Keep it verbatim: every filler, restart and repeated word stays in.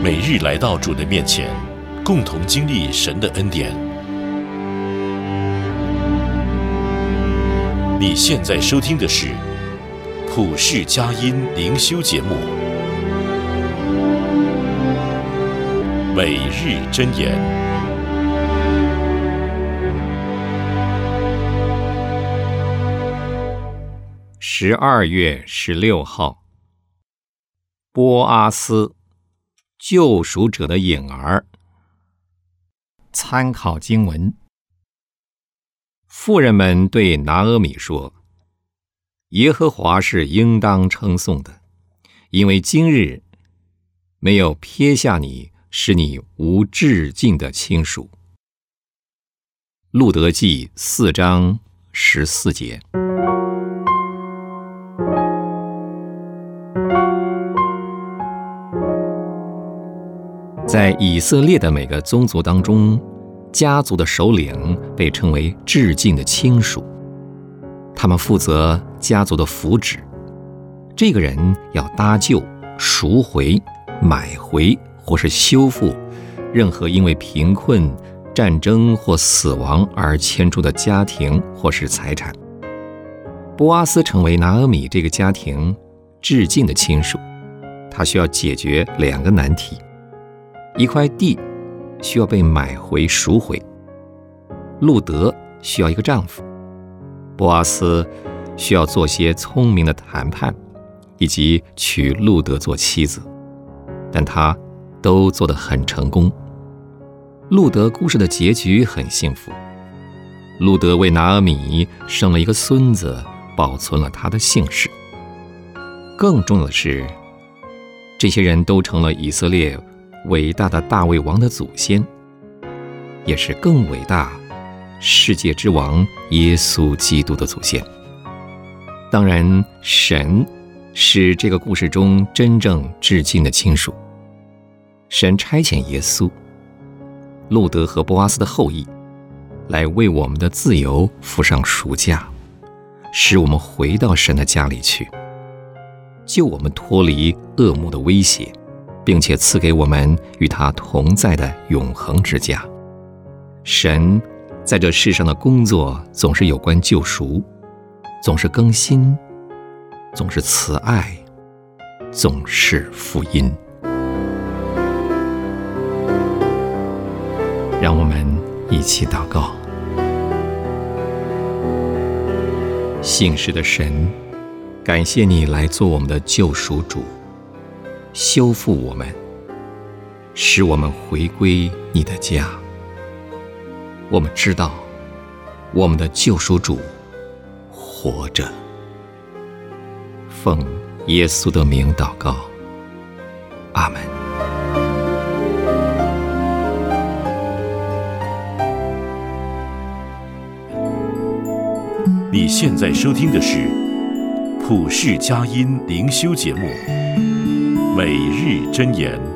每日来到主的面前，共同经历神的恩典。你现在收听的是普世佳音灵修节目，每日箴言。 十二月十六号，波阿斯，救赎者的影儿。参考经文：妇人们对拿俄米说：“耶和华是应当称颂的，因为今日没有撇下你，使你无至尽的亲属。”路得记四章十四节。在以色列的每个宗族当中，家族的首领被称为至近的亲属，他们负责家族的福祉。这个人要搭救、赎回、买回或是修复任何因为贫困、战争或死亡而迁出的家庭或是财产。波阿斯成为拿俄米这个家庭至近的亲属，他需要解决两个难题：一块地需要被买回赎回，路得需要一个丈夫，波阿斯需要做些聪明的谈判，以及娶路得做妻子，但他都做得很成功。路得故事的结局很幸福，路得为拿俄米生了一个孙子，保存了他的姓氏。更重要的是，这些人都成了以色列伟大的大卫王的祖先，也是更伟大世界之王耶稣基督的祖先。当然，神是这个故事中真正至近的亲属。神差遣耶稣、路得和波阿斯的后裔来为我们的自由付上赎价，使我们回到神的家里去，救我们脱离恶魔的威胁，并且赐给我们与他同在的永恒之家。神在这世上的工作总是有关救赎，总是更新，总是慈爱，总是福音。让我们一起祷告。信实的神，感谢你来做我们的救赎主，修复我们，使我们回归你的家。我们知道我们的救赎主活着。奉耶稣的名祷告，阿们。 你现在收听的是普世佳音灵修节目，每日箴言。